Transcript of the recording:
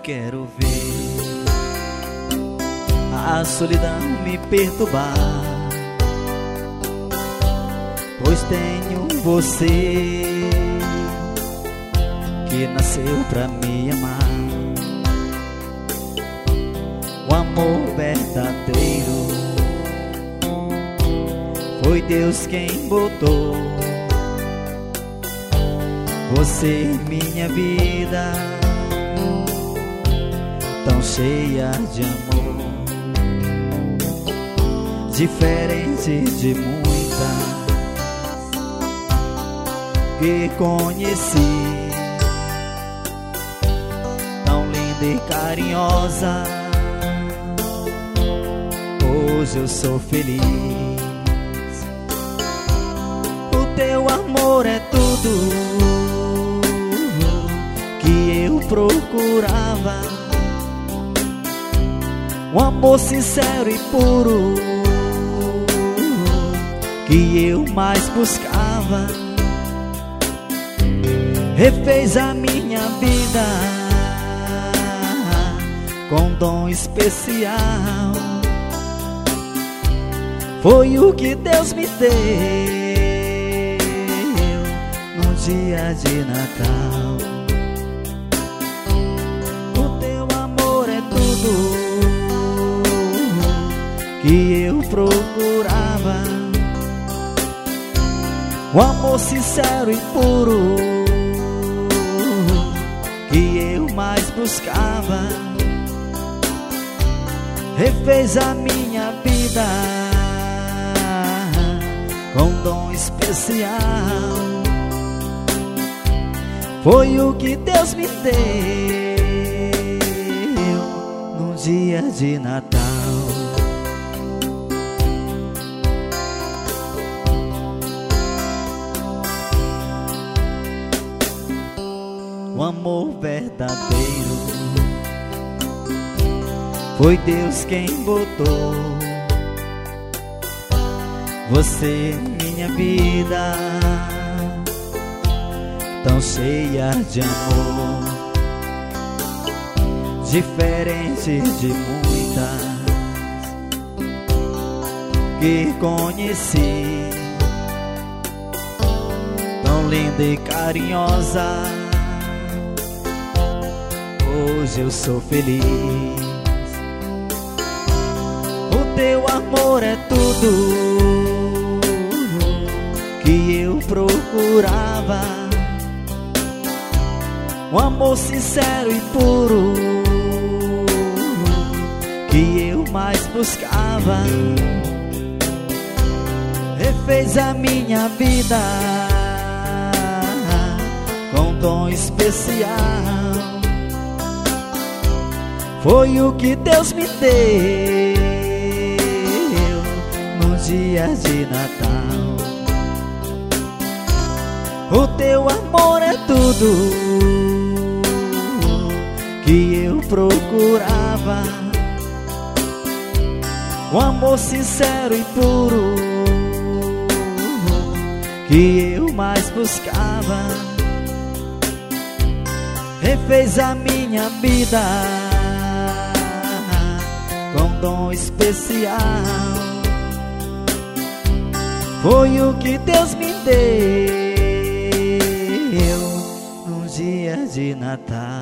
quero ver a solidão me perturbar, pois tenho você que nasceu pra me amar. O amor verdadeiro foi Deus quem botou você em minha vida, tão cheia de amor, diferente de muitas que conheci, tão linda e carinhosa. Hoje eu sou feliz. O teu amor é tudo que eu procurava, um amor sincero e puro que eu mais buscava. Refez a minha vida com dom especial. Foi o que Deus me deu no dia de Natal. O teu amor é tudo que eu procurava, um amor sincero e puro que eu mais buscava. Refez a minha vida com dom especial. Foi o que Deus me deu no dia de Natal. O amor verdadeiro foi Deus quem botou você em minha vida, tão cheia de amor, diferente de muitas que conheci, tão linda e carinhosa. Hoje eu sou feliz. O teu amor é tudo que eu procurava, um amor sincero e puro que eu mais buscava. Refez a minha vida com dom especial. Foi o que Deus me deu no dia de Natal. O teu amor é tudo que eu procurava, um amor sincero e puro que eu mais buscava. Refez a minha vida com dom especial. Foi o que Deus me deu no dia de Natal.